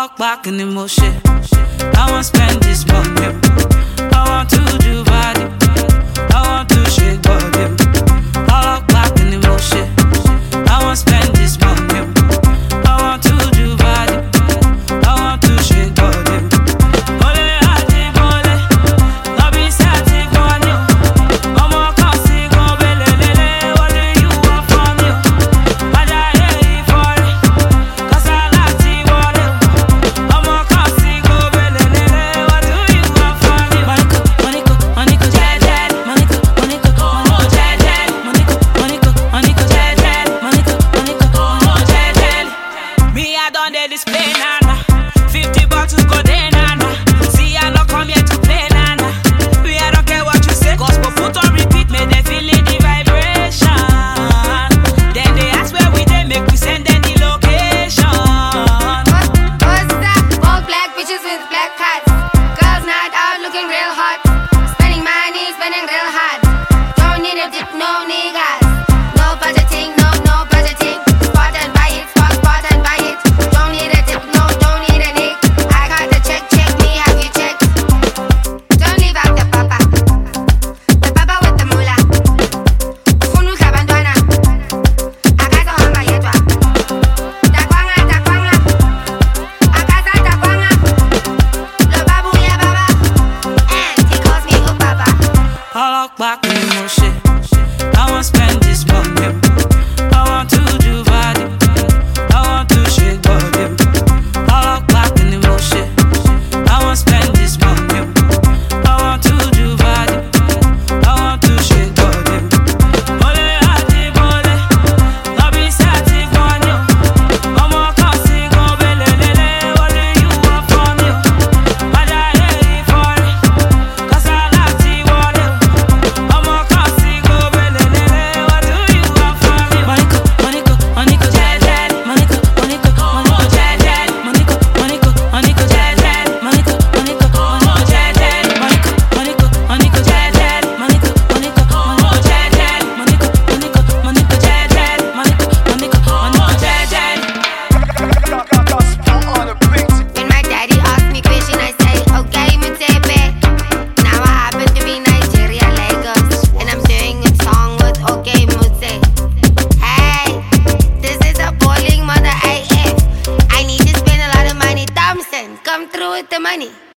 walk back in emotion. I want spend this money. I want to do body. I want to shake body. I walk back in emotion. I want spend this money. I want to do body. I want to shake body. Ole ati bole, no be sati bole. Omo kan si go belelele. What do you want from me? Aja hey for it, 'cause I like ti bole. Omo kan si go belelele. What do you want from me? Moniko, jeje, moniko, oh jeje, moniko, jeje, moniko, oh jeje. Me I done dey display nana, 50 bottles go dey nana. See I no come here to play nana. We I don't care what you say, gospel put on repeat, make them feel the vibration. Then they ask where we dey, make we send them the location. What's that? All black bitches with black hats. Girls night out looking real hot. Spending money, spending real hard. Don't need a dip, no niggas. No budgeting, no budgeting. Spot and buy it, spot and buy it. Don't need a dip, no, don't need a nick. I got the check me, have you checked? Don't leave out the papa with the moolah. Ufunu kabandwana. Akazo hamba yetwa. Takwanga. Akaza takwanga. Lo babu ya baba. And he calls me oh papa. I walk back in emotion. I want spend this money. I want to do body. I want to shake body. I walk back in emotion. I want spend this money. I want to do body. I want to shake body. Ole ati bole, no be sati bole. Omo kan si go belelele. What do you want from me? Aja hey for it, 'cause I like ti bole. Omo kan si go belelele. What do you want from me? Moniko, jeje, moniko, jeje, moniko, jeje, moniko, oh jeje, moniko, jeje, moniko, jeje, moniko, jeje, moniko, jeje. When my daddy asked me question, I say, okay, Mutepe. Now I happen to be Nigeria, Lagos. And I'm singing a song with okay, Mute. Hey, this is a bowling mother AF. I need to spend a lot of money. Thompson, come through with the money.